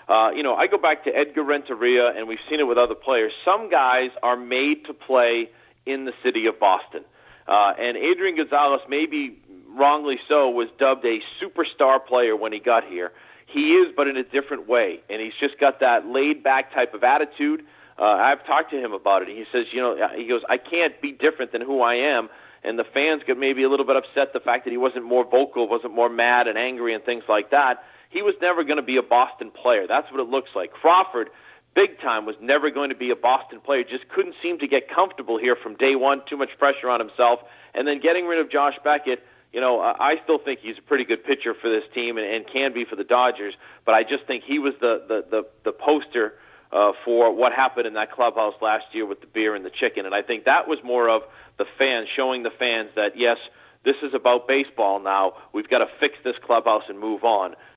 I go back to Edgar Renteria, and we've seen it with other players. Some guys are made to play in the city of Boston. And Adrian Gonzalez, maybe wrongly so, was dubbed a superstar player when he got here. He is, but in a different way. And he's just got that laid-back type of attitude. I've talked to him about it. He says, he goes, I can't be different than who I am. And the fans got maybe a little bit upset the fact that he wasn't more vocal, wasn't more mad and angry and things like that. He was never going to be a Boston player. That's what it looks like. Crawford, big time, was never going to be a Boston player. Just couldn't seem to get comfortable here from day one. Too much pressure on himself. And then getting rid of Josh Beckett, I still think he's a pretty good pitcher for this team and can be for the Dodgers. But I just think he was the poster for what happened in that clubhouse last year with the beer and the chicken. And I think that was more of the fans, showing the fans that, yes, this is about baseball now. We've got to fix this clubhouse and move on.